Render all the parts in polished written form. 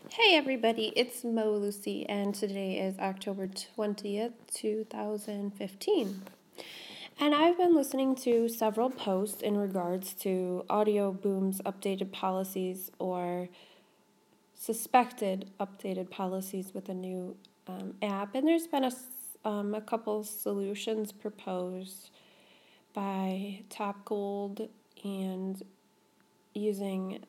Hey everybody, it's Mo Lucy, and today is October 20th, 2015. And I've been listening to several posts in regards to Audio Boom's updated policies or suspected updated policies with a new app. And there's been a couple solutions proposed by Top Gold and using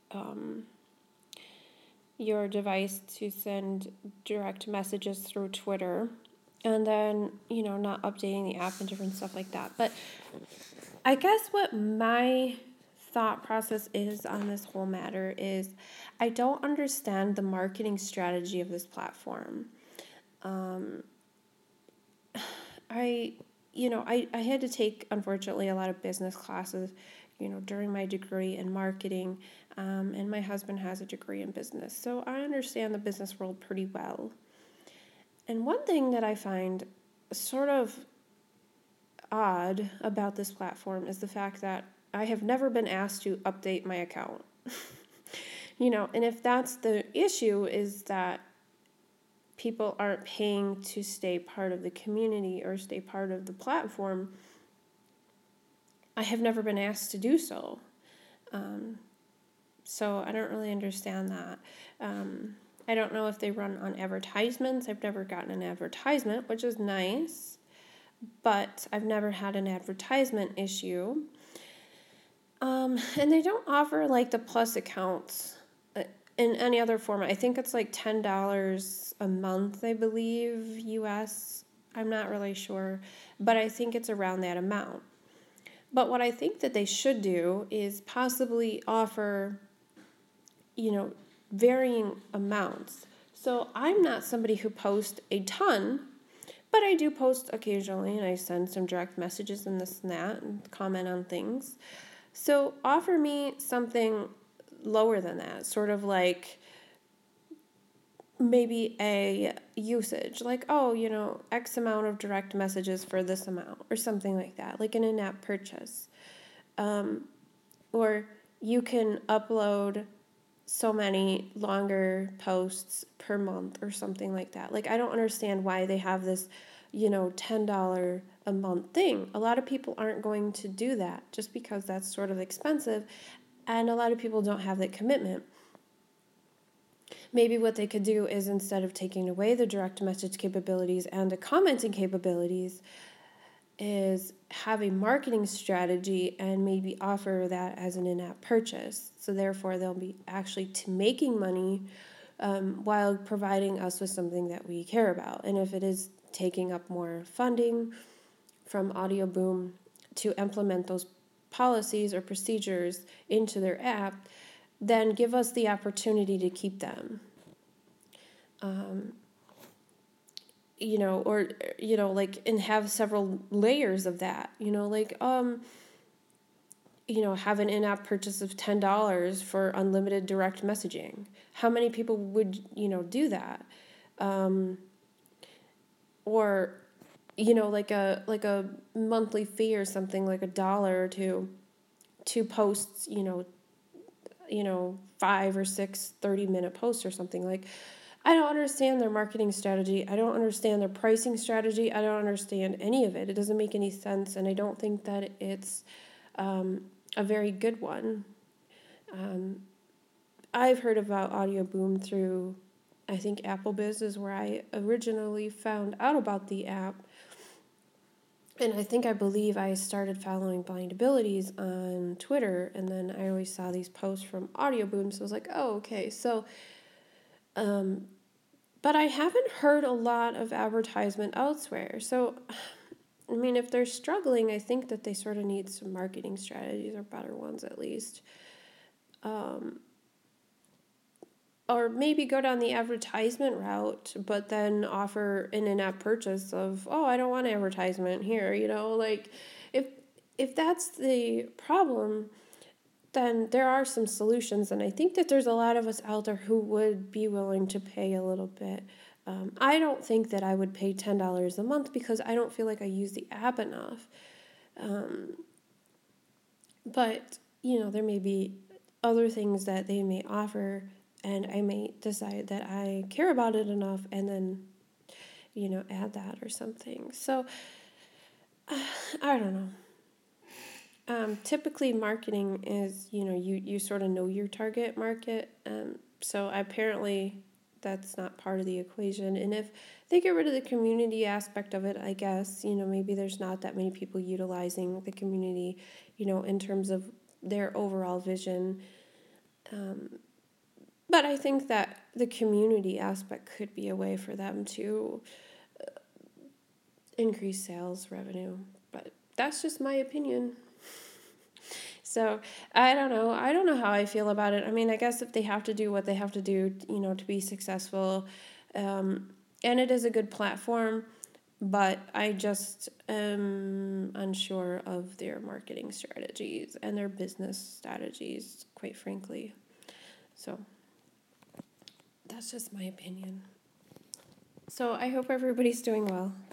your device to send direct messages through Twitter, and then, not updating the app and different stuff like that. But I guess what my thought process is on this whole matter is I don't understand the marketing strategy of this platform. I had to take, unfortunately, a lot of business classes, during my degree in marketing, and my husband has a degree in business. So I understand the business world pretty well. And one thing that I find sort of odd about this platform is the fact that I have never been asked to update my account. And if that's the issue, is that people aren't paying to stay part of the community or stay part of the platform, I have never been asked to do so. So I don't really understand that. I don't know if they run on advertisements. I've never gotten an advertisement, which is nice, but I've never had an advertisement issue. And they don't offer like the Plus accounts in any other format. I think it's like $10 a month, I believe, US. I'm not really sure, but I think it's around that amount. But what I think that they should do is possibly offer, varying amounts. So I'm not somebody who posts a ton, but I do post occasionally, and I send some direct messages and this and that and comment on things. So offer me something lower than that, sort of like maybe a usage, like, X amount of direct messages for this amount, or something like that, like an in-app purchase. Or you can upload so many longer posts per month or something like that. Like, I don't understand why they have this, $10 a month thing. A lot of people aren't going to do that just because that's sort of expensive, and a lot of people don't have that commitment. Maybe what they could do is, instead of taking away the direct message capabilities and the commenting capabilities, is have a marketing strategy and maybe offer that as an in-app purchase. So therefore, they'll be actually making money while providing us with something that we care about. And if it is taking up more funding from Audio Boom to implement those policies or procedures into their app, then give us the opportunity to keep them. And have several layers of that, have an in-app purchase of $10 for unlimited direct messaging. How many people would, do that? Or, like a monthly fee or something, like $1 or two posts, 5 or 6 30-minute posts or something. Like, I don't understand their marketing strategy. I don't understand their pricing strategy. I don't understand any of it. It doesn't make any sense, and I don't think that it's a very good one. I've heard about Audio Boom through, I think, AppleBiz is where I originally found out about the app. And I believe I started following Blind Abilities on Twitter, and then I always saw these posts from Audio Boom, so I was like, oh, okay. So, but I haven't heard a lot of advertisement elsewhere. So, if they're struggling, I think that they sort of need some marketing strategies, or better ones at least. Or maybe go down the advertisement route, but then offer an in-app purchase of, I don't want advertisement here, like, if that's the problem, then there are some solutions, and I think that there's a lot of us out there who would be willing to pay a little bit. I don't think that I would pay $10 a month because I don't feel like I use the app enough. But, there may be other things that they may offer And I may decide that I care about it enough and then, add that or something. So I don't know. Typically, marketing is, you sort of know your target market. So apparently, that's not part of the equation. And if they get rid of the community aspect of it, I guess, maybe there's not that many people utilizing the community, in terms of their overall vision. But I think that the community aspect could be a way for them to increase sales revenue. But that's just my opinion. So I don't know. I don't know how I feel about it. I mean, I guess if they have to do what they have to do, to be successful, and it is a good platform, but I just am unsure of their marketing strategies and their business strategies, quite frankly. So that's just my opinion. So I hope everybody's doing well.